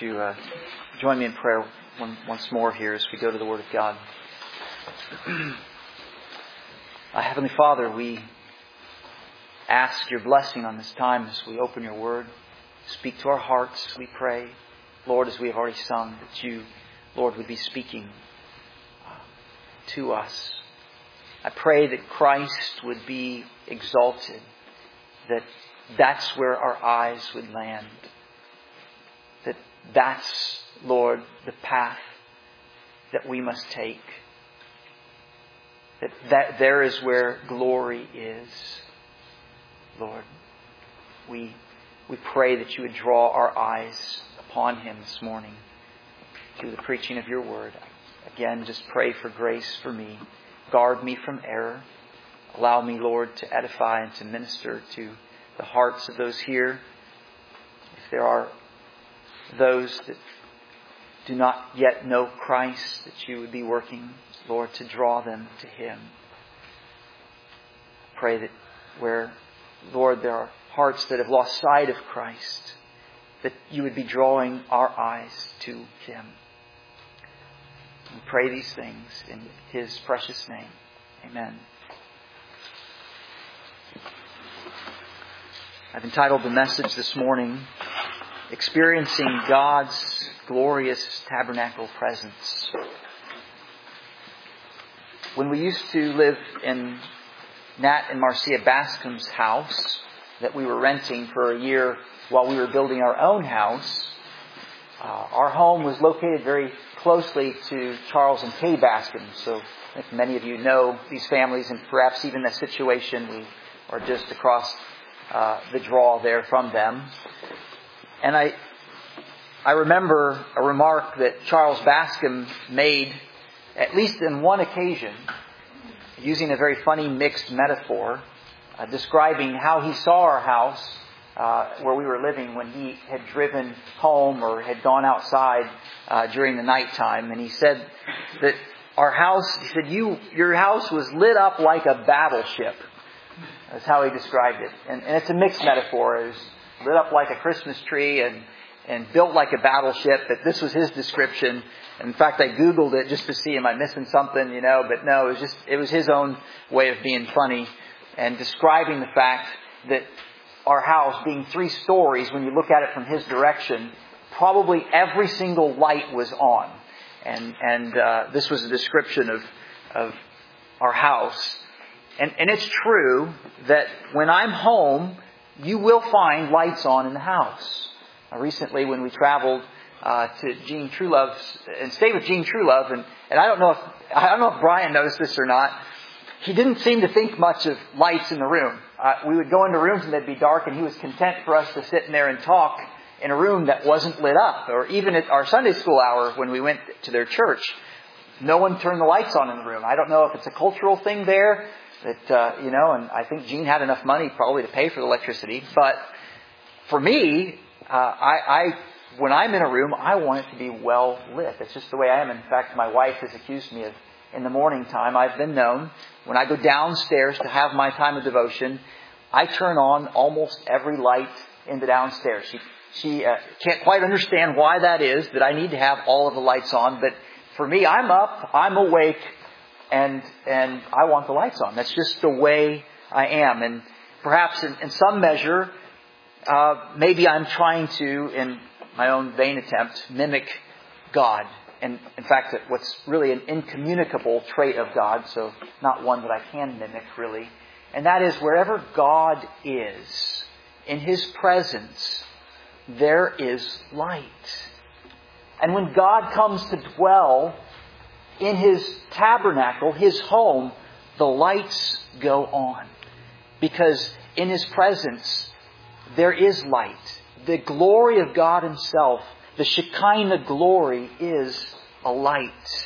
you join me in prayer once more here as we go to the Word of God. Heavenly Father, we ask your blessing on this time as we open your Word. Speak to our hearts, we pray. Lord, as we have already sung, that you, Lord, would be speaking to us. I pray that Christ would be exalted, that that's where our eyes would land. That's, Lord, the path that we must take. That there is where glory is. Lord, we pray that you would draw our eyes upon Him this morning through the preaching of your word. Again, just pray for grace for me. Guard me from error. Allow me, Lord, to edify and to minister to the hearts of those here. If there are those that do not yet know Christ, that you would be working, Lord, to draw them to Him. Pray that where, Lord, there are hearts that have lost sight of Christ, that you would be drawing our eyes to Him. We pray these things in His precious name. Amen. I've entitled the message this morning, Experiencing God's Glorious Tabernacle Presence. When we used to live in Nat and Marcia Bascom's house that we were renting for a year while we were building our own house, our home was located very closely to Charles and Kay Bascom. So if many of you know these families and perhaps even the situation, we are just across the draw there from them. And I remember a remark that Charles Bascom made, at least on one occasion, using a very funny mixed metaphor, describing how he saw our house where we were living when he had driven home or had gone outside during the nighttime. And he said that our house, he said, your house was lit up like a battleship. That's how he described it. And it's a mixed metaphor. It was lit up like a Christmas tree and built like a battleship. But this was his description. In fact, I Googled it just to see, am I missing something, but no, it was his own way of being funny and describing the fact that our house, being 3 stories, when you look at it from his direction, probably every single light was on. And this was a description of our house. And it's true that when I'm home, you will find lights on in the house. Recently, when we traveled to Gene Truelove's and stayed with Gene Truelove, and I don't know if Brian noticed this or not. He didn't seem to think much of lights in the room. We would go into rooms and they'd be dark, and he was content for us to sit in there and talk in a room that wasn't lit up. Or even at our Sunday school hour when we went to their church, no one turned the lights on in the room. I don't know if it's a cultural thing there that and I think Gene had enough money probably to pay for the electricity. But for me, when I'm in a room, I want it to be well lit. It's just the way I am. In fact, my wife has accused me of, in the morning time, I've been known, when I go downstairs to have my time of devotion, I turn on almost every light in the downstairs. She can't quite understand why that is, that I need to have all of the lights on. But for me, I'm up, I'm awake, and I want the lights on. That's just the way I am. And perhaps in some measure, maybe I'm trying to, in my own vain attempt, mimic God. And in fact, what's really an incommunicable trait of God, so not one that I can mimic really. And that is, wherever God is, in His presence, there is light. And when God comes to dwell in His tabernacle, His home, the lights go on. Because in His presence, there is light. The glory of God Himself, the Shekinah glory, is a light.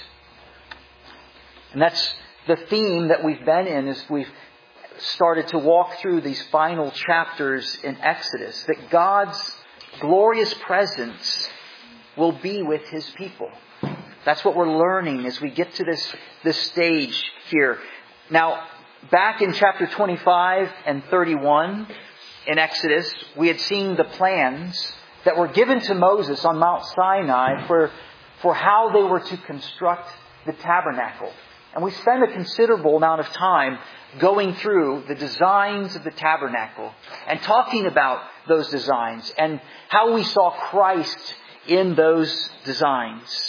And that's the theme that we've been in as we've started to walk through these final chapters in Exodus. That God's glorious presence will be with His people. That's what we're learning as we get to this stage here. Now, back in chapter 25 and 31 in Exodus, we had seen the plans that were given to Moses on Mount Sinai for how they were to construct the tabernacle. And we spend a considerable amount of time going through the designs of the tabernacle and talking about those designs and how we saw Christ in those designs.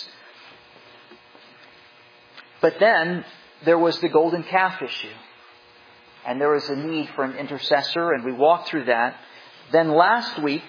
But then there was the golden calf issue. And there was a need for an intercessor, and we walked through that. Then last week,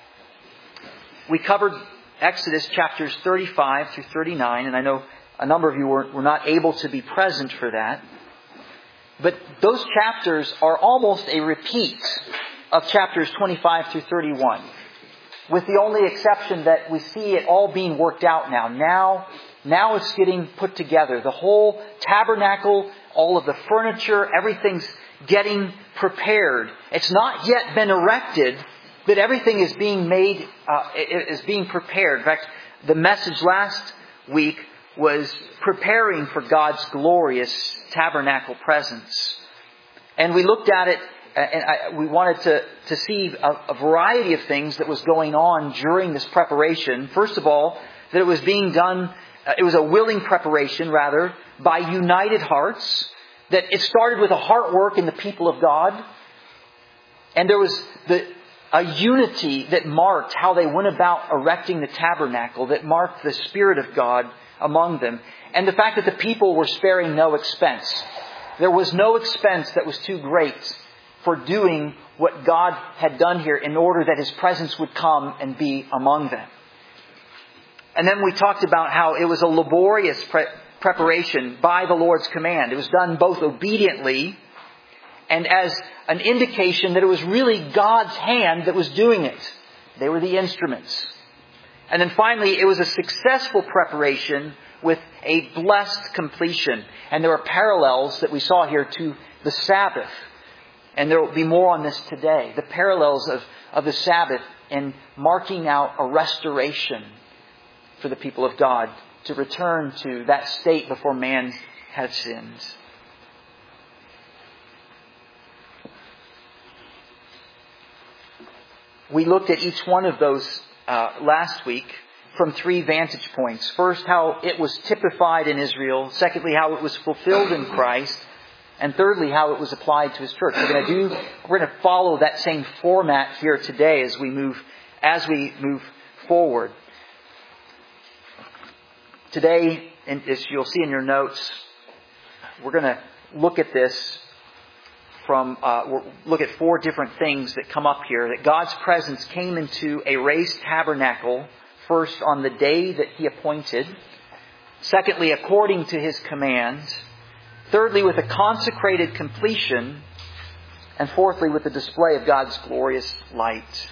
we covered Exodus chapters 35 through 39, and I know a number of you were not able to be present for that. But those chapters are almost a repeat of chapters 25 through 31, with the only exception that we see it all being worked out now. Now it's getting put together. The whole tabernacle, all of the furniture, everything's getting prepared. It's not yet been erected, but everything is being made, is being prepared. In fact, the message last week was preparing for God's glorious tabernacle presence. And we looked at it, and we wanted to see a variety of things that was going on during this preparation. First of all, that it was being done, it was a willing preparation, rather, by united hearts. That it started with a heart work in the people of God. And there was a unity that marked how they went about erecting the tabernacle, that marked the Spirit of God among them. And the fact that the people were sparing no expense. There was no expense that was too great for doing what God had done here in order that His presence would come and be among them. And then we talked about how it was a laborious preparation by the Lord's command. It was done both obediently and as an indication that it was really God's hand that was doing it. They were the instruments. And then finally, it was a successful preparation with a blessed completion. And there are parallels that we saw here to the Sabbath. And there will be more on this today. The parallels of the Sabbath in marking out a restoration for the people of God to return to that state before man had sinned. We looked at each one of those last week from three vantage points. First, how it was typified in Israel. Secondly, how it was fulfilled in Christ. And thirdly, how it was applied to His church. We're going to follow that same format here today as we move forward. Today, as you'll see in your notes, we're going to look at this look at four different things that come up here. That God's presence came into a raised tabernacle, first on the day that He appointed. Secondly, according to His command. Thirdly, with a consecrated completion. And fourthly, with the display of God's glorious light.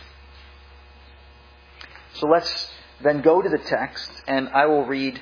So let's then go to the text, and I will read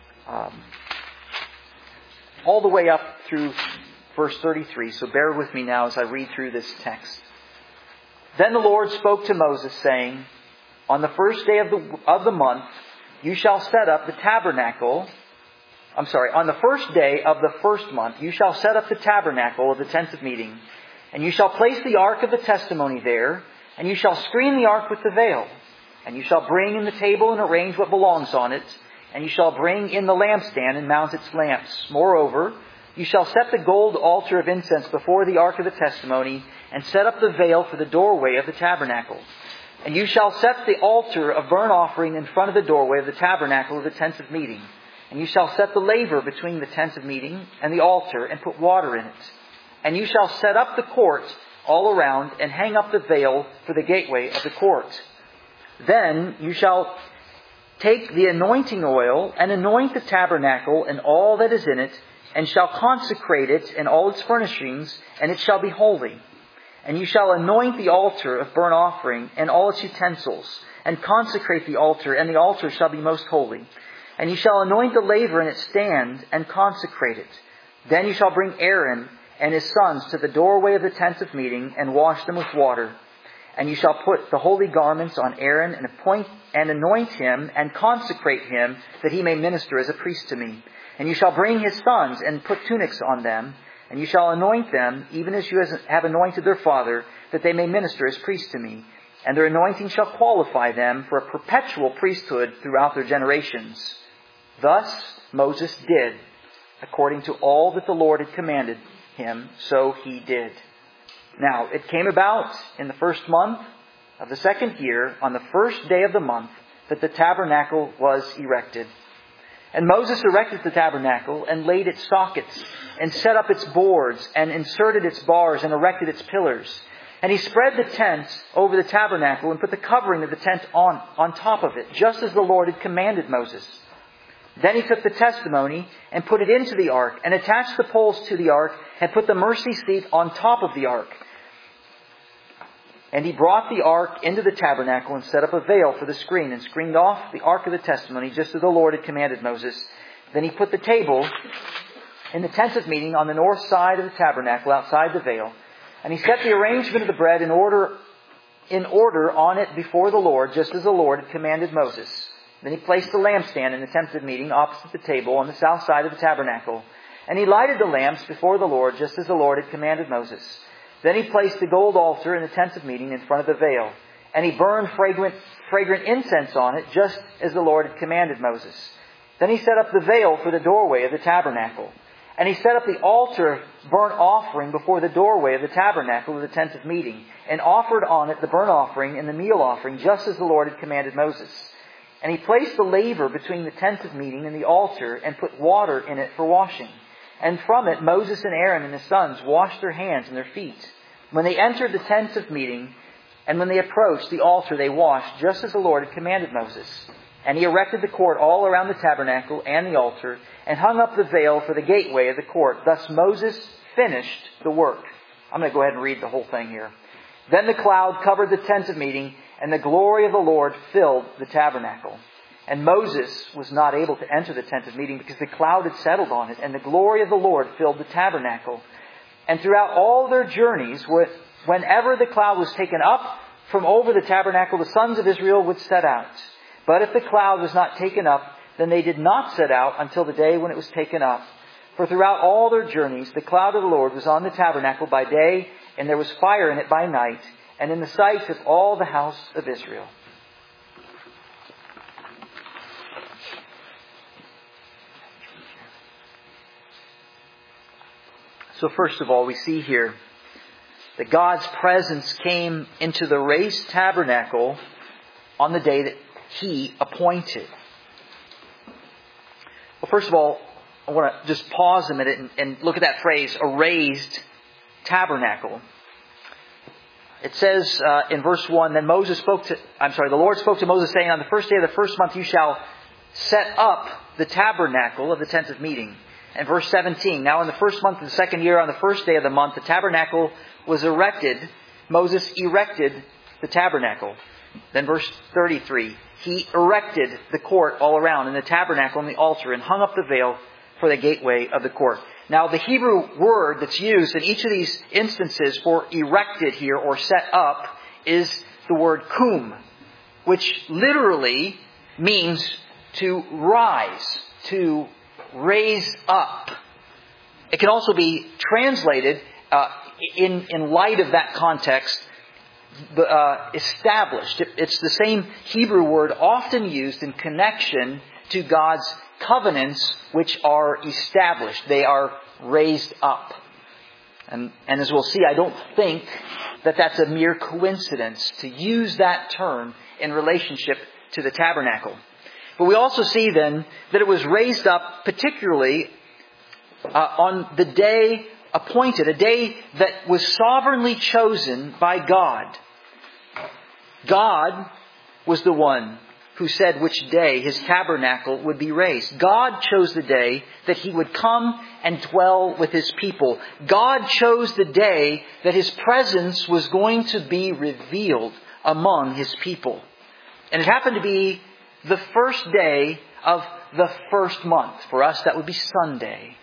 all the way up through verse 33. So bear with me now as I read through this text. Then the Lord spoke to Moses, saying, on the first day of the month, you shall set up the tabernacle. On the first day of the first month, you shall set up the tabernacle of the tent of meeting. And you shall place the ark of the testimony there. And you shall screen the ark with the veil. And you shall bring in the table and arrange what belongs on it. And you shall bring in the lampstand and mount its lamps. Moreover, you shall set the gold altar of incense before the ark of the testimony, and set up the veil for the doorway of the tabernacle. And you shall set the altar of burnt offering in front of the doorway of the tabernacle of the tent of meeting. And you shall set the laver between the tent of meeting and the altar, and put water in it. And you shall set up the court all around, and hang up the veil for the gateway of the court. Then you shall take the anointing oil, and anoint the tabernacle and all that is in it, and shall consecrate it and all its furnishings, and it shall be holy. And you shall anoint the altar of burnt offering and all its utensils, and consecrate the altar, and the altar shall be most holy. And you shall anoint the laver in its stand, and consecrate it. Then you shall bring Aaron and his sons to the doorway of the tent of meeting, and wash them with water. And you shall put the holy garments on Aaron, and anoint him, and consecrate him, that he may minister as a priest to me. And you shall bring his sons, and put tunics on them, and you shall anoint them, even as you have anointed their father, that they may minister as priests to me. and their anointing shall qualify them for a perpetual priesthood throughout their generations. Thus Moses did, according to all that the Lord had commanded him, so he did. Now, it came about in the first month of the second year, on the first day of the month, that the tabernacle was erected. And Moses erected the tabernacle and laid its sockets and set up its boards and inserted its bars and erected its pillars. And he spread the tent over the tabernacle and put the covering of the tent on top of it, just as the Lord had commanded Moses. Then he took the testimony and put it into the ark and attached the poles to the ark and put the mercy seat on top of the ark. And he brought the ark into the tabernacle and set up a veil for the screen and screened off the ark of the testimony, just as the Lord had commanded Moses. Then he put the table in the tent of meeting on the north side of the tabernacle outside the veil. And he set the arrangement of the bread in order on it before the Lord, just as the Lord had commanded Moses. Then he placed the lampstand in the tent of meeting opposite the table on the south side of the tabernacle. And he lighted the lamps before the Lord, just as the Lord had commanded Moses. Then he placed the gold altar in the tent of meeting in front of the veil. And he burned fragrant incense on it, just as the Lord had commanded Moses. Then he set up the veil for the doorway of the tabernacle. And he set up the altar burnt offering before the doorway of the tabernacle of the tent of meeting, and offered on it the burnt offering and the meal offering, just as the Lord had commanded Moses. And he placed the laver between the tent of meeting and the altar, and put water in it for washing. And from it Moses and Aaron and his sons washed their hands and their feet. When they entered the tent of meeting, and when they approached the altar, they washed, just as the Lord had commanded Moses. And he erected the court all around the tabernacle and the altar, and hung up the veil for the gateway of the court. Thus Moses finished the work. I'm going to go ahead and read the whole thing here. Then the cloud covered the tent of meeting, and the glory of the Lord filled the tabernacle. And Moses was not able to enter the tent of meeting because the cloud had settled on it, and the glory of the Lord filled the tabernacle. And throughout all their journeys, whenever the cloud was taken up from over the tabernacle, the sons of Israel would set out. But if the cloud was not taken up, then they did not set out until the day when it was taken up. For throughout all their journeys, the cloud of the Lord was on the tabernacle by day, and there was fire in it by night, and in the sight of all the house of Israel. So first of all, we see here that God's presence came into the raised tabernacle on the day that He appointed. Well, first of all, I want to just pause a minute and look at that phrase, a raised tabernacle. It says in verse 1, then the Lord spoke to Moses, saying, on the first day of the first month you shall set up the tabernacle of the tent of meeting. And verse 17, now in the first month of the second year, on the first day of the month, the tabernacle was erected. Moses erected the tabernacle. Then verse 33, he erected the court all around, and the tabernacle and the altar, and hung up the veil for the gateway of the court. Now the Hebrew word that's used in each of these instances for erected here or set up is the word kum, which literally means to rise, to raise up. It can also be translated in light of that context, established. It's the same Hebrew word often used in connection to God's covenants, which are established. They are raised up. And as we'll see, I don't think that that's a mere coincidence to use that term in relationship to the tabernacle. But we also see then that it was raised up particularly on the day appointed, a day that was sovereignly chosen by God. God was the one who said which day His tabernacle would be raised. God chose the day that He would come and dwell with His people. God chose the day that His presence was going to be revealed among His people. And it happened to be the first day of the first month. For us, that would be Sunday.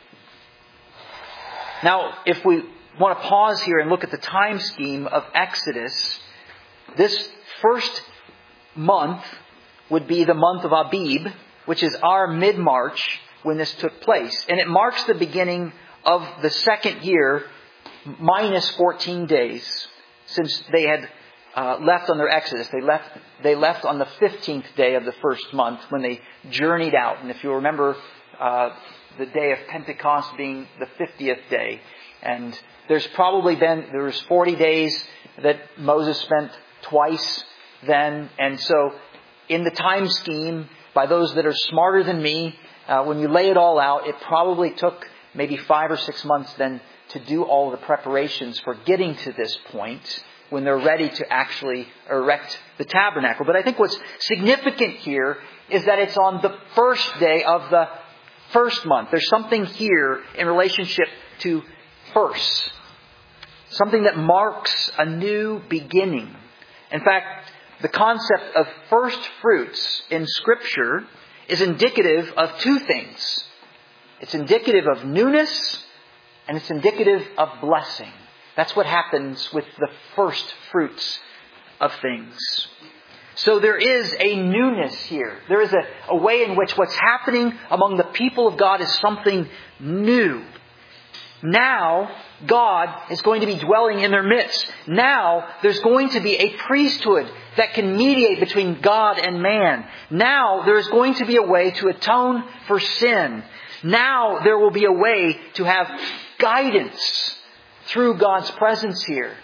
Now, if we want to pause here and look at the time scheme of Exodus, this first month would be the month of Abib, which is our mid-March when this took place. And it marks the beginning of the second year minus 14 days, since they had left on their exodus. They left on the 15th day of the first month when they journeyed out. And if you remember the day of Pentecost being the 50th day. And there's 40 days that Moses spent twice then. And so in the time scheme, by those that are smarter than me, when you lay it all out, it probably took maybe 5 or 6 months then to do all the preparations for getting to this point when they're ready to actually erect the tabernacle. But I think what's significant here is that it's on the first day of the first month. There's something here in relationship to first. Something that marks a new beginning. In fact, the concept of first fruits in Scripture is indicative of two things. It's indicative of newness and it's indicative of blessing. That's what happens with the first fruits of things. So there is a newness here. There is a way in which what's happening among the people of God is something new. Now, God is going to be dwelling in their midst. Now, there's going to be a priesthood that can mediate between God and man. Now, there is going to be a way to atone for sin. Now, there will be a way to have guidance through God's presence here.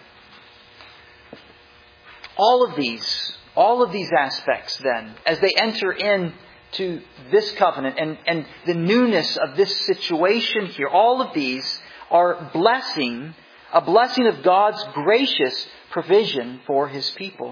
All of these aspects then, as they enter into this covenant and the newness of this situation here, all of these are a blessing of God's gracious provision for His people.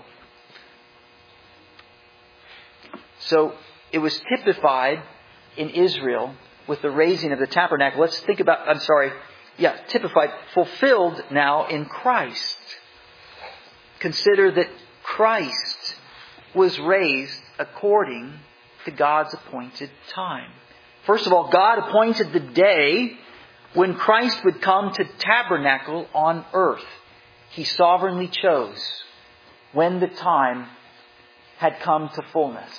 So it was typified in Israel with the raising of the tabernacle. Let's think about, typified, fulfilled now in Christ. Consider that Christ was raised according to God's appointed time. First of all, God appointed the day when Christ would come to tabernacle on earth. He sovereignly chose when the time had come to fullness.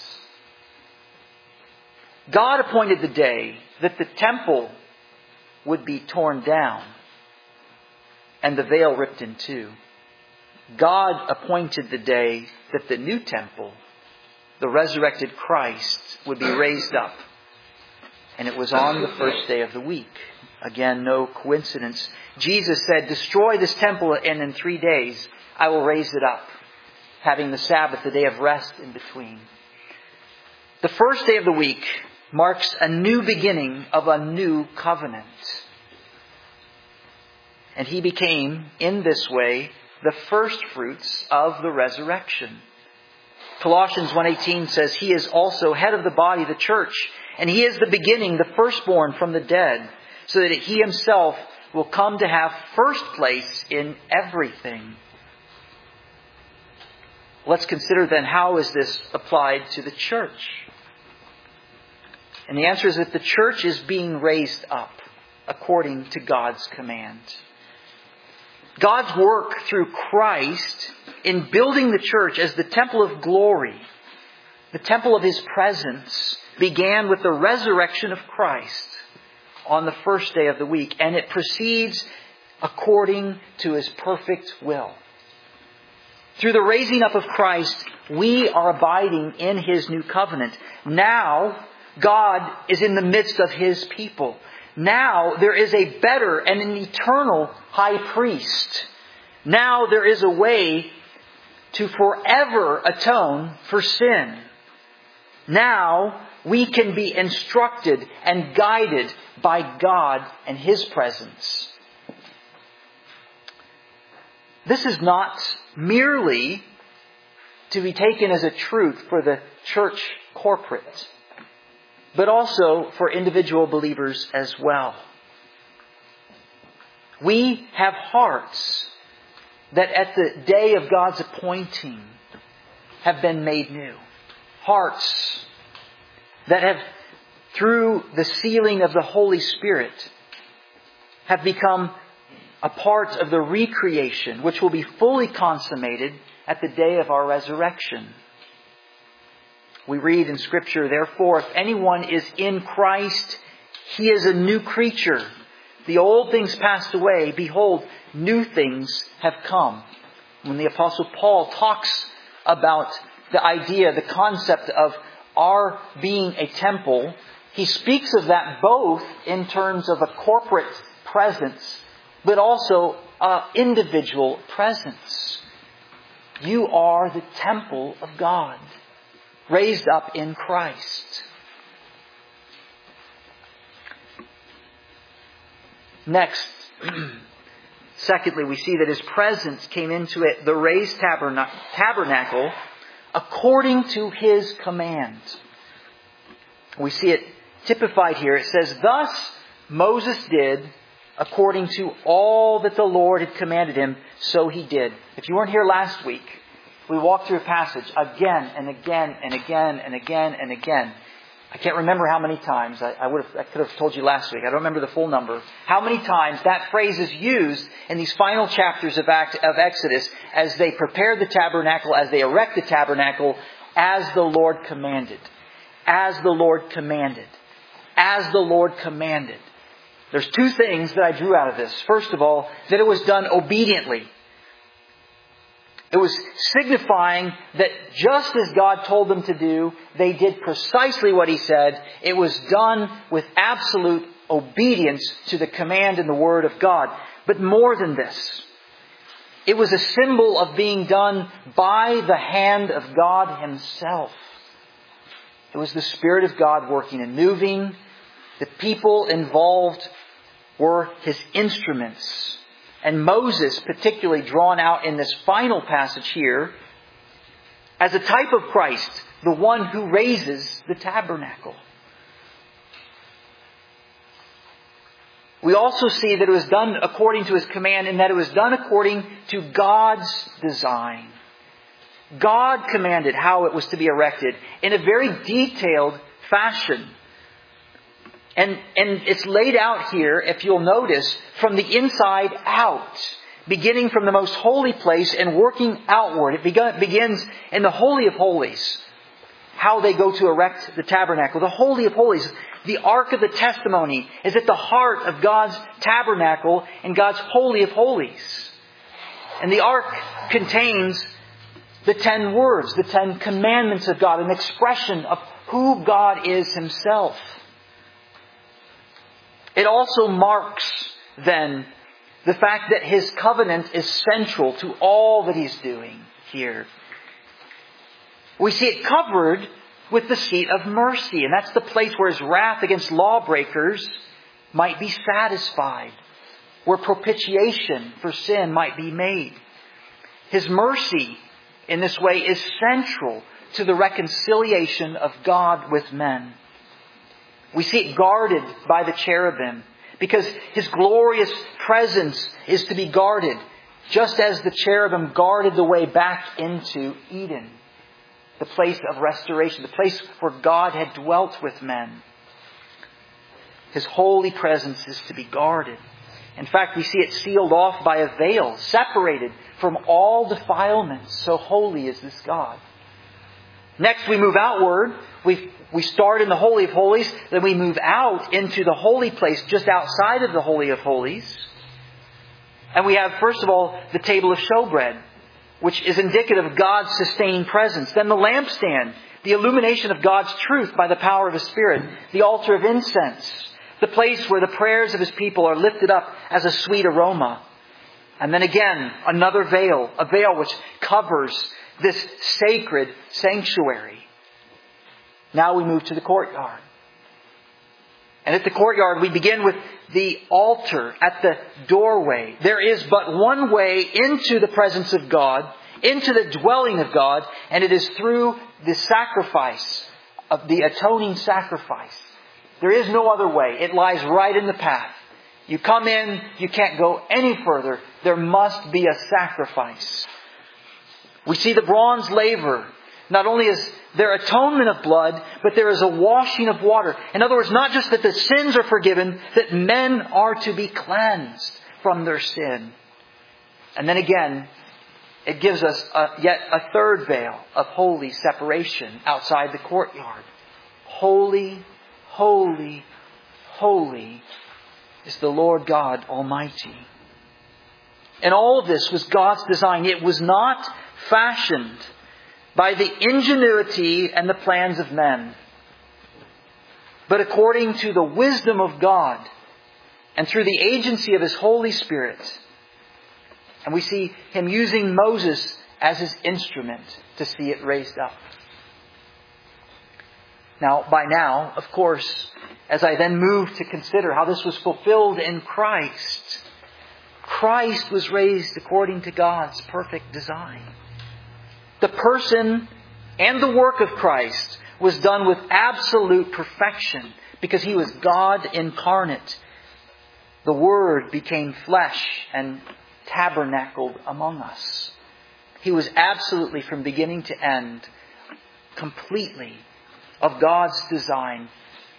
God appointed the day that the temple would be torn down and the veil ripped in two. God appointed the day that the new temple, the resurrected Christ, would be raised up. And it was on the first day of the week. Again, no coincidence. Jesus said, "Destroy this temple, and in 3 days I will raise it up," having the Sabbath, the day of rest, in between. The first day of the week marks a new beginning of a new covenant. And He became, in this way, the first fruits of the resurrection. Colossians 1:18 says, "He is also head of the body, the church, and He is the beginning, the firstborn from the dead, so that He Himself will come to have first place in everything." Let's consider then, how is this applied to the church? And the answer is that the church is being raised up according to God's command. God's work through Christ in building the church as the temple of glory, the temple of His presence, began with the resurrection of Christ on the first day of the week. And it proceeds according to His perfect will. Through the raising up of Christ, we are abiding in His new covenant. Now, God is in the midst of His people. Now there is a better and an eternal high priest. Now there is a way to forever atone for sin. Now we can be instructed and guided by God and His presence. This is not merely to be taken as a truth for the church corporate, but also for individual believers as well. We have hearts that at the day of God's appointing have been made new. Hearts that have, through the sealing of the Holy Spirit, have become a part of the recreation, which will be fully consummated at the day of our resurrection. We read in Scripture, "Therefore, if anyone is in Christ, he is a new creature. The old things passed away. Behold, new things have come." When the Apostle Paul talks about the idea, the concept of our being a temple, he speaks of that both in terms of a corporate presence, but also an individual presence. You are the temple of God, raised up in Christ. Next, secondly, we see that His presence came into it, the raised tabernacle, according to His command. We see it typified here. It says, "Thus Moses did according to all that the Lord had commanded him, so he did." If you weren't here last week, we walked through a passage again and again and again and again and again. I can't remember how many times. I could have told you last week. I don't remember the full number. How many times that phrase is used in these final chapters of Exodus as they prepare the tabernacle, as they erect the tabernacle, as the Lord commanded. As the Lord commanded. As the Lord commanded. There's two things that I drew out of this. First of all, that it was done obediently. It was signifying that just as God told them to do, they did precisely what He said. It was done with absolute obedience to the command and the Word of God. But more than this, it was a symbol of being done by the hand of God Himself. It was the Spirit of God working and moving. The people involved were His instruments. And Moses, particularly drawn out in this final passage here, as a type of Christ, the one who raises the tabernacle. We also see that it was done according to His command, and that it was done according to God's design. God commanded how it was to be erected in a very detailed fashion. And it's laid out here, if you'll notice, from the inside out. Beginning from the most holy place and working outward. It begins in the Holy of Holies. How they go to erect the tabernacle. The Holy of Holies, the Ark of the Testimony, is at the heart of God's tabernacle and God's Holy of Holies. And the Ark contains the 10 words, the 10 commandments of God, an expression of who God is Himself. It also marks, then, the fact that His covenant is central to all that He's doing here. We see it covered with the seat of mercy, and that's the place where His wrath against lawbreakers might be satisfied, where propitiation for sin might be made. His mercy, in this way, is central to the reconciliation of God with men. We see it guarded by the cherubim because His glorious presence is to be guarded, just as the cherubim guarded the way back into Eden, the place of restoration, the place where God had dwelt with men. His holy presence is to be guarded. In fact, we see it sealed off by a veil, separated from all defilements. So holy is this God. Next, we move outward. We start in the Holy of Holies. Then we move out into the holy place just outside of the Holy of Holies. And we have, first of all, the table of showbread, which is indicative of God's sustaining presence. Then the lampstand, the illumination of God's truth by the power of His Spirit. The altar of incense, the place where the prayers of His people are lifted up as a sweet aroma. And then again, another veil, a veil which covers this sacred sanctuary. Now we move to the courtyard. And at the courtyard, we begin with the altar at the doorway. There is but one way into the presence of God, into the dwelling of God, and it is through the sacrifice of the atoning sacrifice. There is no other way. It lies right in the path. You come in, you can't go any further. There must be a sacrifice. We see the bronze laver. Not only is there atonement of blood, but there is a washing of water. In other words, not just that the sins are forgiven, that men are to be cleansed from their sin. And then again, it gives us yet a third veil of holy separation outside the courtyard. Holy, holy, holy is the Lord God Almighty. And all of this was God's design. It was not fashioned by the ingenuity and the plans of men, but according to the wisdom of God and through the agency of His Holy Spirit. And we see Him using Moses as His instrument to see it raised up. Now, by now, of course, as I then move to consider how this was fulfilled in Christ, Christ was raised according to God's perfect design. The person and the work of Christ was done with absolute perfection because He was God incarnate. The Word became flesh and tabernacled among us. He was absolutely, from beginning to end, completely of God's design.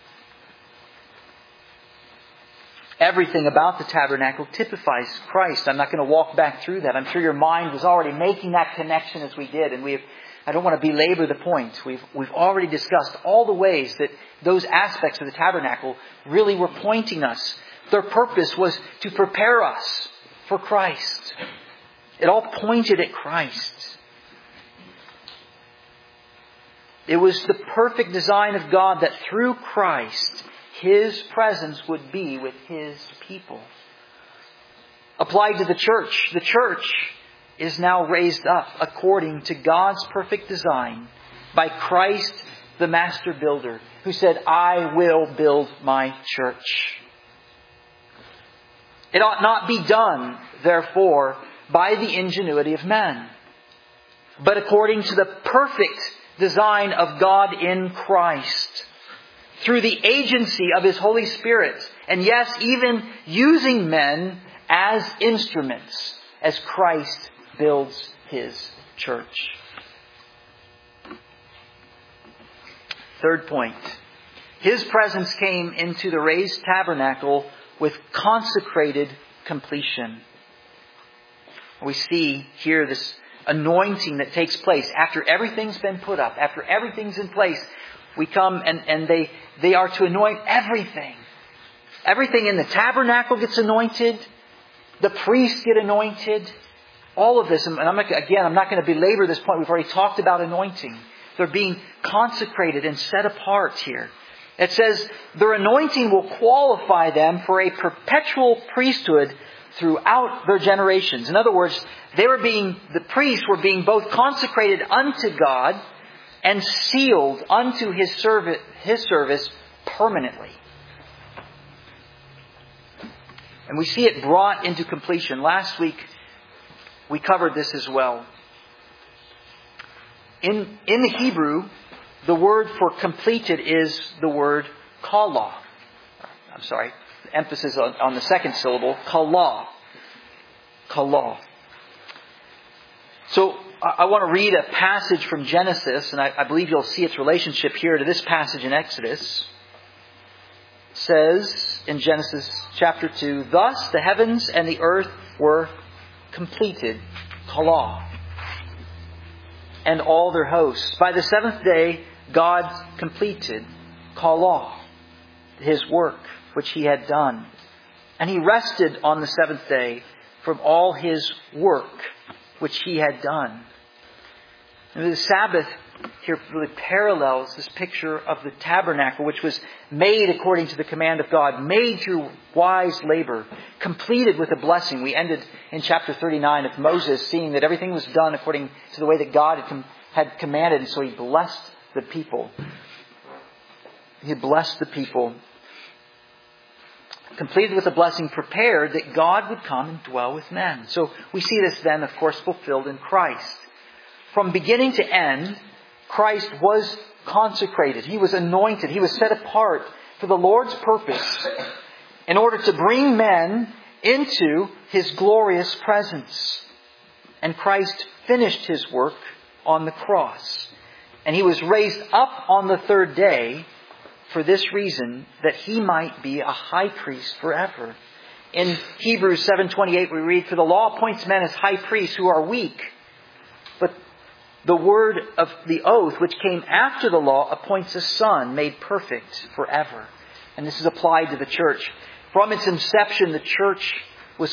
Everything about the tabernacle typifies Christ. I'm not going to walk back through that. I'm sure your mind was already making that connection as we did. And I don't want to belabor the point. We've already discussed all the ways that those aspects of the tabernacle really were pointing us. Their purpose was to prepare us for Christ. It all pointed at Christ. It was the perfect design of God that through Christ, His presence would be with His people. Applied to the church is now raised up according to God's perfect design by Christ, the master builder, who said, "I will build my church." It ought not be done, therefore, by the ingenuity of men, but according to the perfect design of God in Christ, through the agency of His Holy Spirit, and yes, even using men as instruments as Christ builds His church. Third point. His presence came into the raised tabernacle with consecrated completion. We see here this anointing that takes place after everything's been put up, after everything's in place. We come and they are to anoint everything. Everything in the tabernacle gets anointed. The priests get anointed. All of this, and I'm not going to belabor this point. We've already talked about anointing. They're being consecrated and set apart here. It says their anointing will qualify them for a perpetual priesthood throughout their generations. In other words, the priests were being both consecrated unto God and sealed unto His service permanently. And we see it brought into completion. Last week, we covered this as well. In the Hebrew, the word for completed is the word kala. Emphasis on the second syllable, kala. Kala. So I want to read a passage from Genesis, and I believe you'll see its relationship here to this passage in Exodus. It says in Genesis chapter 2, "Thus the heavens and the earth were completed," kala, "and all their hosts. By the seventh day, God completed," kala, His work which He had done. "And He rested on the seventh day from all His work which He had done." And the Sabbath here really parallels this picture of the tabernacle, which was made according to the command of God, made through wise labor, completed with a blessing. We ended in chapter 39 of Moses seeing that everything was done according to the way that God had commanded, and so He blessed the people. He blessed the people. Completed with a blessing, prepared that God would come and dwell with men. So we see this then, of course, fulfilled in Christ. From beginning to end, Christ was consecrated. He was anointed. He was set apart for the Lord's purpose in order to bring men into His glorious presence. And Christ finished His work on the cross. And He was raised up on the third day for this reason, that He might be a high priest forever. In Hebrews 7:28 we read, "For the law appoints men as high priests who are weak. But the word of the oath which came after the law appoints a son made perfect forever." And this is applied to the church. From its inception, the church was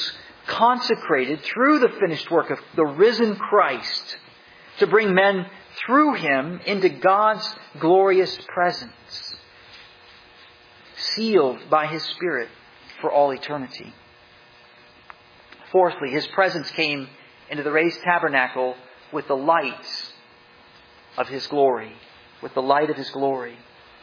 consecrated through the finished work of the risen Christ to bring men through Him into God's glorious presence, sealed by His Spirit for all eternity. Fourthly, His presence came into the raised tabernacle with the light of His glory. With the light of His glory.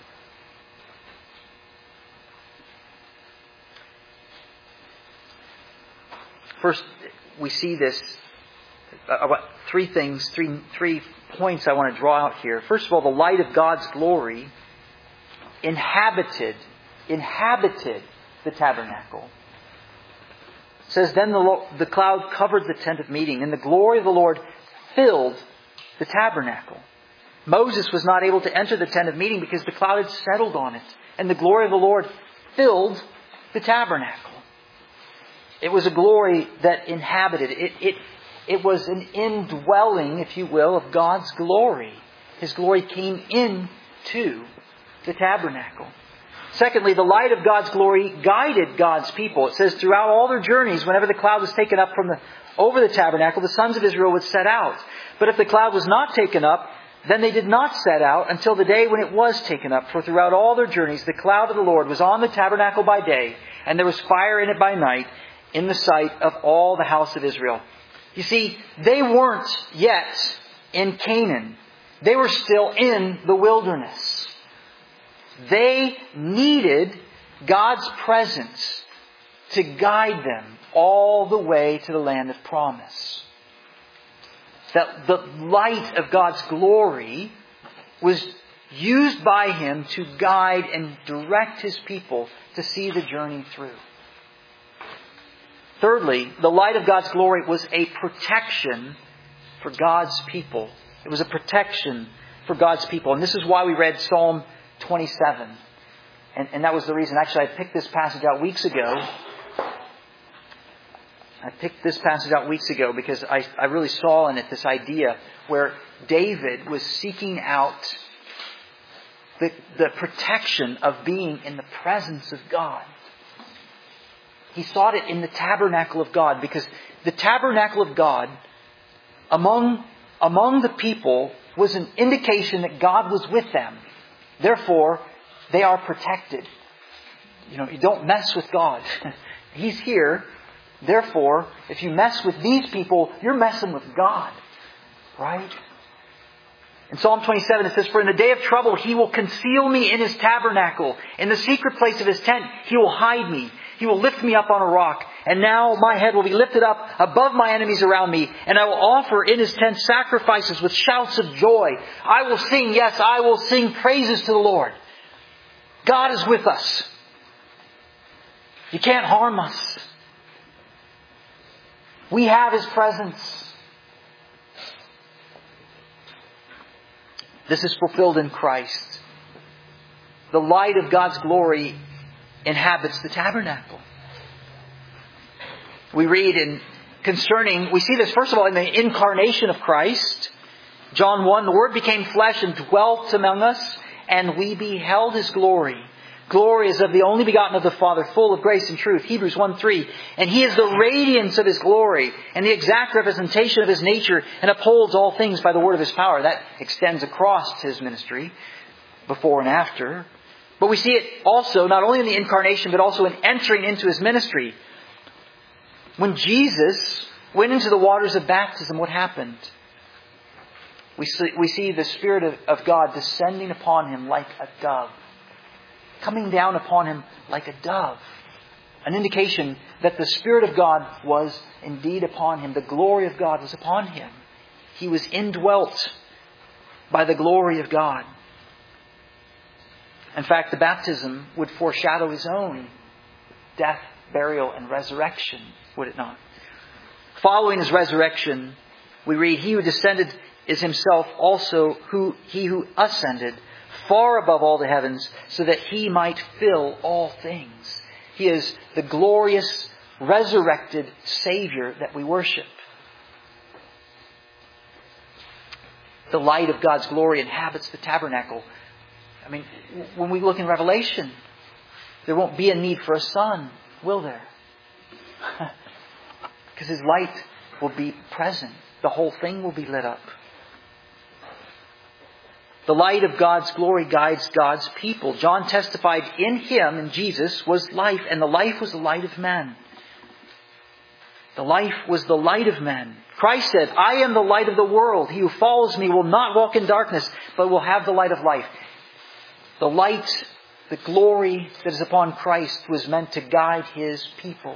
First, we see this, three points I want to draw out here. First of all, the light of God's glory inhabited the tabernacle. It says, then the cloud covered the tent of meeting, and the glory of the Lord filled the tabernacle. Moses was not able to enter the tent of meeting because the cloud had settled on it, and the glory of the Lord filled the tabernacle. It was a glory that inhabited. It was an indwelling, if you will, of God's glory. His glory came into the tabernacle. Secondly, the light of God's glory guided God's people. It says throughout all their journeys, whenever the cloud was taken up over the tabernacle, the sons of Israel would set out. But if the cloud was not taken up, then they did not set out until the day when it was taken up. For throughout all their journeys, the cloud of the Lord was on the tabernacle by day, and there was fire in it by night, in the sight of all the house of Israel. You see, they weren't yet in Canaan. They were still in the wilderness. They needed God's presence to guide them all the way to the land of promise. That the light of God's glory was used by Him to guide and direct His people to see the journey through. Thirdly, the light of God's glory was a protection for God's people. It was a protection for God's people. And this is why we read Psalm 27. And that was the reason. Actually, I picked this passage out weeks ago. Because I really saw in it this idea where David was seeking out the protection of being in the presence of God. He sought it in the tabernacle of God, because the tabernacle of God among the people was an indication that God was with them. Therefore, they are protected. You don't mess with God. He's here. Therefore, if you mess with these people, you're messing with God. Right? In Psalm 27 it says, for in the day of trouble He will conceal me in His tabernacle. In the secret place of His tent He will hide me. He will lift me up on a rock. And now my head will be lifted up above my enemies around me. And I will offer in His tent sacrifices with shouts of joy. I will sing, yes, I will sing praises to the Lord. God is with us. You can't harm us. We have His presence. This is fulfilled in Christ. The light of God's glory inhabits the tabernacle. We read we see this first of all in the incarnation of Christ. John 1, the Word became flesh and dwelt among us, and we beheld His glory. Glory is of the only begotten of the Father, full of grace and truth. Hebrews 1:3. And He is the radiance of His glory and the exact representation of His nature, and upholds all things by the word of His power. That extends across His ministry, before and after. But we see it also not only in the incarnation, but also in entering into His ministry. When Jesus went into the waters of baptism, what happened? We see the Spirit of God descending upon Him like a dove. Coming down upon Him like a dove. An indication that the Spirit of God was indeed upon Him. The glory of God was upon Him. He was indwelt by the glory of God. In fact, the baptism would foreshadow His own death, burial, and resurrection, would it not? Following His resurrection, we read, He who descended is Himself also He who ascended far above all the heavens, so that He might fill all things. He is the glorious, resurrected Savior that we worship. The light of God's glory inhabits the tabernacle. I mean, when we look in Revelation, there won't be a need for a sun, will there? Because His light will be present. The whole thing will be lit up. The light of God's glory guides God's people. John testified in Him, in Jesus, was life, and the life was the light of men. The life was the light of men. Christ said, I am the light of the world. He who follows me will not walk in darkness, but will have the light of life. The light, the glory that is upon Christ was meant to guide His people.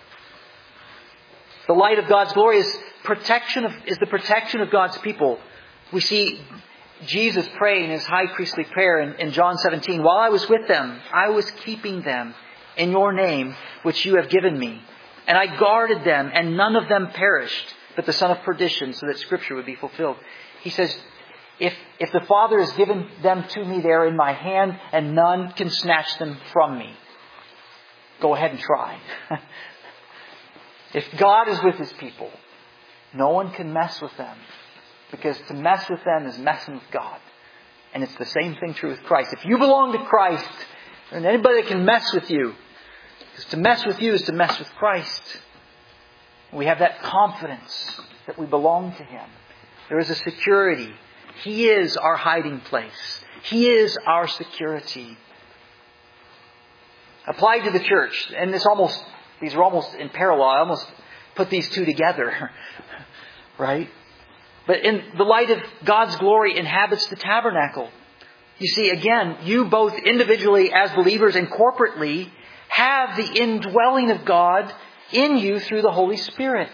The light of God's glory is the protection of God's people. We see Jesus praying His high priestly prayer in John 17. While I was with them, I was keeping them in your name, which you have given me. And I guarded them, and none of them perished, but the son of perdition, so that Scripture would be fulfilled. He says, if the Father has given them to me, they are in my hand, and none can snatch them from me. Go ahead and try. If God is with His people, no one can mess with them. Because to mess with them is messing with God. And it's the same thing true with Christ. If you belong to Christ, then anybody that can mess with you, because to mess with you is to mess with Christ. We have that confidence that we belong to Him. There is a security. He is our hiding place. He is our security. Applied to the church, and these are almost in parallel. I almost put these two together. Right? But in the light of God's glory inhabits the tabernacle. You see, again, you both individually as believers and corporately have the indwelling of God in you through the Holy Spirit.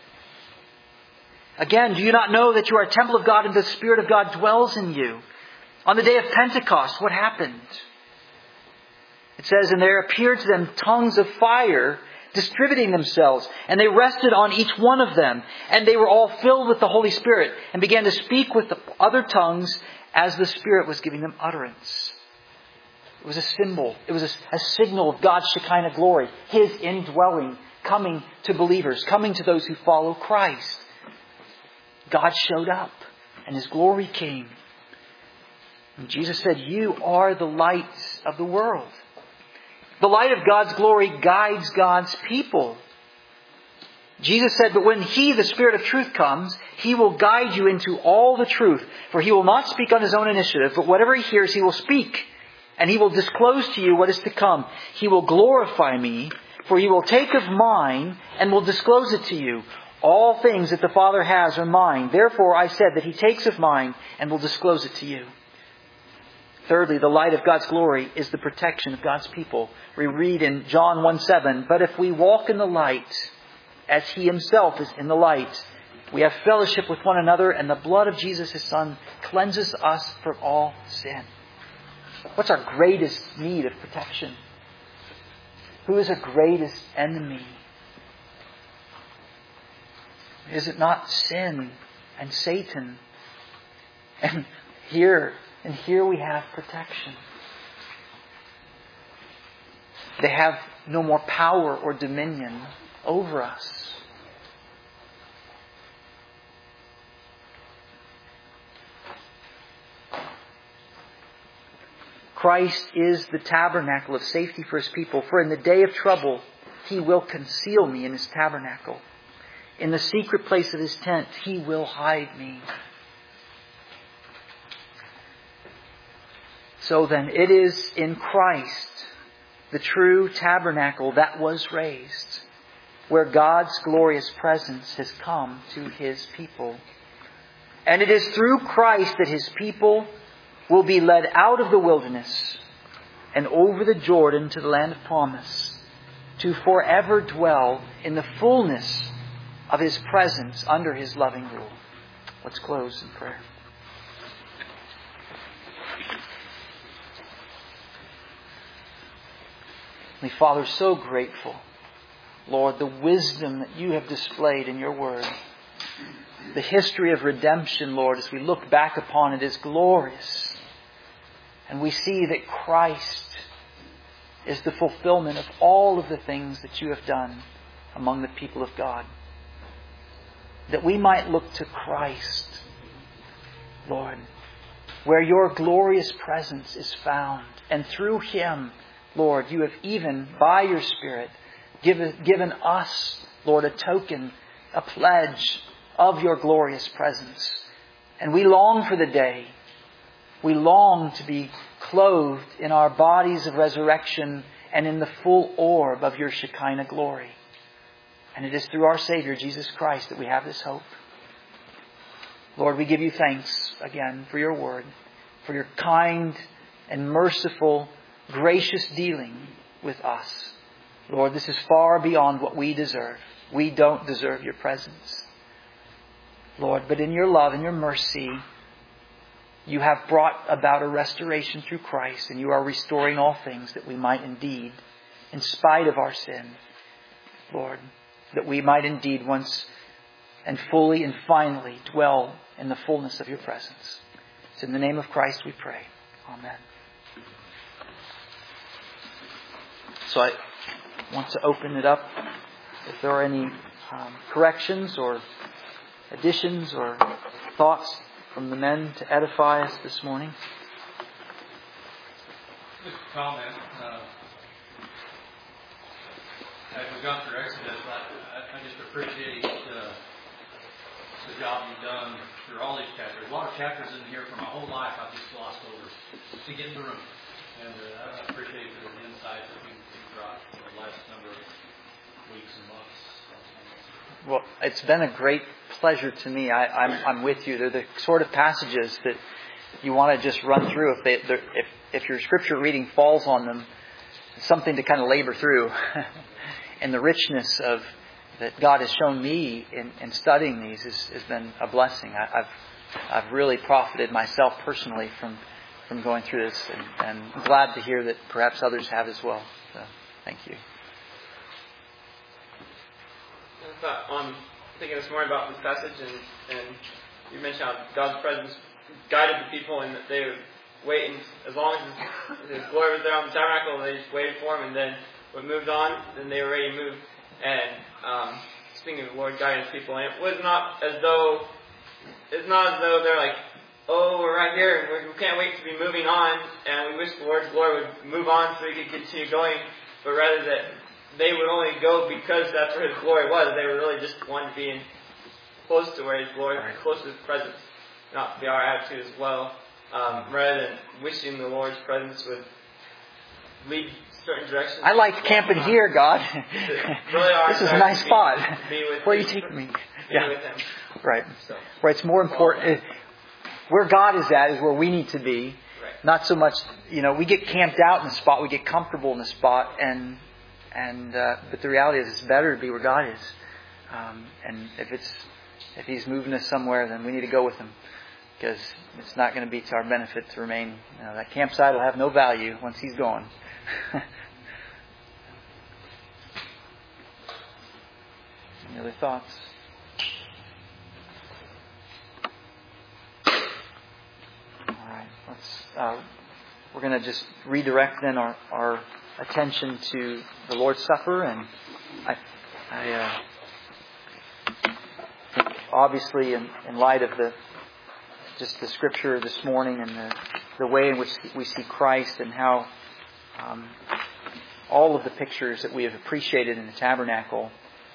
Again, do you not know that you are a temple of God and the Spirit of God dwells in you? On the day of Pentecost, what happened? It says, and there appeared to them tongues of fire distributing themselves, and they rested on each one of them, and they were all filled with the Holy Spirit and began to speak with the other tongues as the Spirit was giving them utterance. It was a symbol. It was a signal of God's Shekinah glory, His indwelling, coming to believers, coming to those who follow Christ. God showed up, and His glory came. And Jesus said, you are the light of the world. The light of God's glory guides God's people. Jesus said, but when He, the Spirit of truth, comes, He will guide you into all the truth. For He will not speak on His own initiative, but whatever He hears, He will speak. And He will disclose to you what is to come. He will glorify me, for He will take of mine and will disclose it to you. All things that the Father has are mine. Therefore I said that He takes of mine and will disclose it to you. Thirdly, the light of God's glory is the protection of God's people. We read in John 1:7, but if we walk in the light, as He Himself is in the light, we have fellowship with one another, and the blood of Jesus, His Son, cleanses us from all sin. What's our greatest need of protection? Who is our greatest enemy? Is it not sin and Satan? And here we have protection. They have no more power or dominion over us. Christ is the tabernacle of safety for His people. For in the day of trouble, He will conceal me in His tabernacle. In the secret place of His tent, He will hide me. So then, it is in Christ, the true tabernacle that was raised, where God's glorious presence has come to His people. And it is through Christ that His people will be led out of the wilderness and over the Jordan to the land of promise, to forever dwell in the fullness of His presence under His loving rule. Let's close in prayer. Heavenly Father, so grateful, Lord, the wisdom that You have displayed in Your Word. The history of redemption, Lord, as we look back upon it, is glorious. And we see that Christ is the fulfillment of all of the things that You have done among the people of God. That we might look to Christ, Lord, where Your glorious presence is found. And through Him, Lord, You have even, by Your Spirit, given us Lord, a token, a pledge of your glorious presence. And we long for the day. We long to be clothed in our bodies of resurrection and in the full orb of your Shekinah glory. And it is through our Savior, Jesus Christ, that we have this hope. Lord, we give you thanks again for your word, for your kind and merciful, gracious dealing with us. Lord, this is far beyond what we deserve. We don't deserve your presence. Lord, but in your love and your mercy, you have brought about a restoration through Christ, and you are restoring all things that we might indeed, in spite of our sin, Lord, that we might indeed once and fully and finally dwell in the fullness of your presence. It's in the name of Christ we pray. Amen. So I want to open it up. If there are any corrections or additions or thoughts from the men to edify us this morning. Just a comment. As we've gone through Exodus, I just appreciate the job you've done through all these chapters. A lot of chapters in here for my whole life I've just glossed over to get in the room. And I appreciate the insight that you've brought in the last number of weeks and months. Well, it's been a great pleasure to me. I'm with you. They're the sort of passages that you want to just run through. If your scripture reading falls on them, it's something to kind of labor through. And the richness of that God has shown me in studying these has been a blessing. I've really profited myself personally from going through this, and I'm glad to hear that perhaps others have as well. So, thank you. I'm thinking this morning about this passage, and you mentioned how God's presence guided the people, and that they would wait, and as long as His glory was there on the tabernacle, they just waited for Him, and then when it moved on, then they were ready to move. And speaking of the Lord guiding His people, and it was not as though they're like, oh, we're right here, and we can't wait to be moving on, and we wish the Lord's glory would move on so we could continue going, but rather that they would only go because that's where His glory was. They were really just wanting to be close to where His glory, close to His presence. Not to be our attitude as well. Rather than wishing the Lord's presence would lead certain directions. I like camping here, God. Really this is a nice spot. Where are you taking me? Yeah. With Him. Right. So. Right. It's more important. Where God is at is where we need to be. Right. Not so much, we get camped out in the spot. We get comfortable in the spot, but the reality is it's better to be where God is. And if He's moving us somewhere, then we need to go with Him, because it's not going to be to our benefit to remain. That campsite will have no value once He's gone. Any other thoughts? All right. We're going to just redirect then our attention to the Lord's Supper, and I think obviously in light of the Scripture this morning and the way in which we see Christ, and how all of the pictures that we have appreciated in the tabernacle,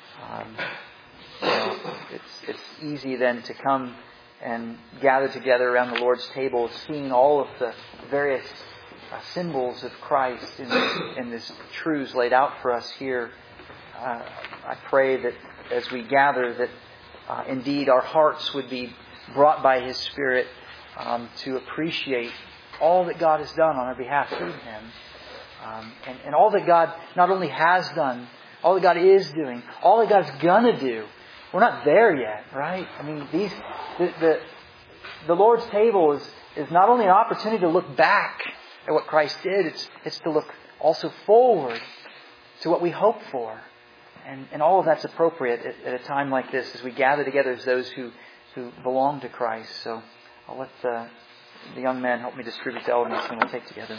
it's easy then to come and gather together around the Lord's table, seeing all of the various symbols of Christ in this truths laid out for us here. I pray that as we gather, that indeed our hearts would be brought by His Spirit to appreciate all that God has done on our behalf through Him, and all that God not only has done, all that God is doing, all that God's gonna do. We're not there yet, right? I mean, the Lord's table is not only an opportunity to look back at what Christ did, it's to look also forward to what we hope for. And all of that's appropriate at a time like this, as we gather together as those who belong to Christ. So I'll let the young man help me distribute the elements, and we'll take together.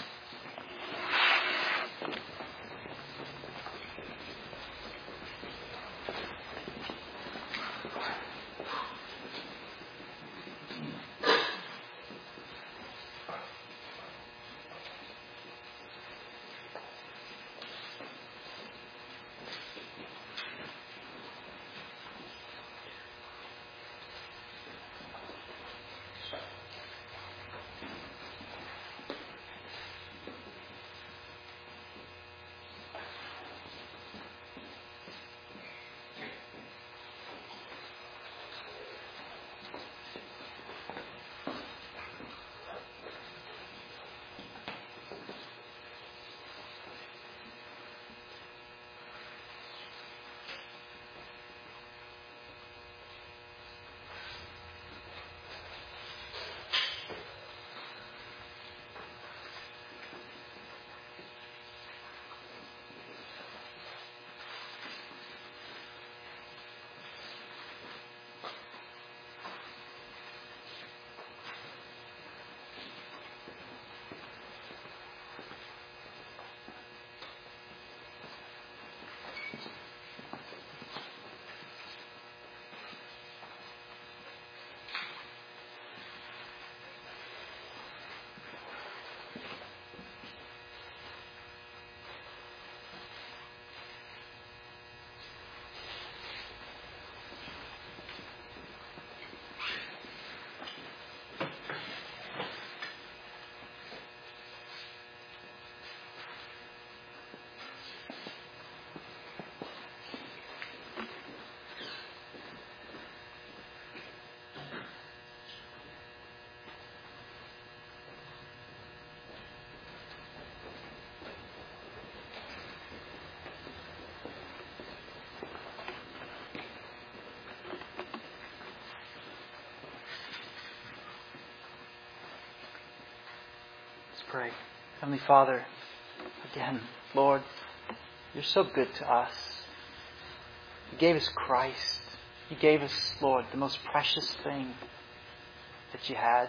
pray. Heavenly Father, again, Lord, You're so good to us. You gave us Christ. You gave us, Lord, the most precious thing that You had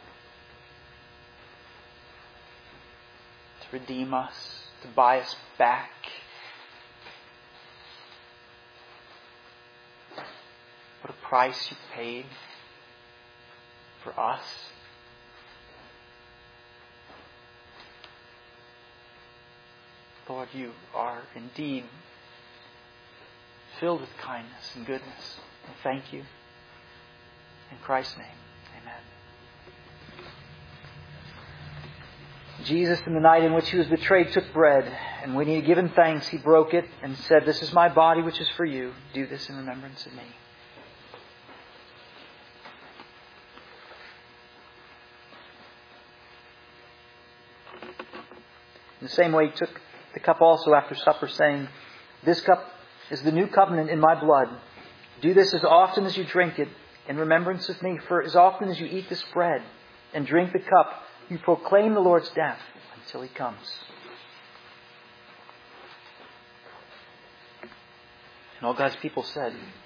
to redeem us, to buy us back. What a price You paid for us. Lord, You are indeed filled with kindness and goodness. And thank You. In Christ's name, amen. Jesus, in the night in which He was betrayed, took bread, and when He had given thanks, He broke it and said, "This is my body which is for you. Do this in remembrance of Me." In the same way, He took the cup also after supper, saying, "This cup is the new covenant in My blood. Do this as often as you drink it in remembrance of Me. For as often as you eat this bread and drink the cup, you proclaim the Lord's death until He comes." And all God's people said,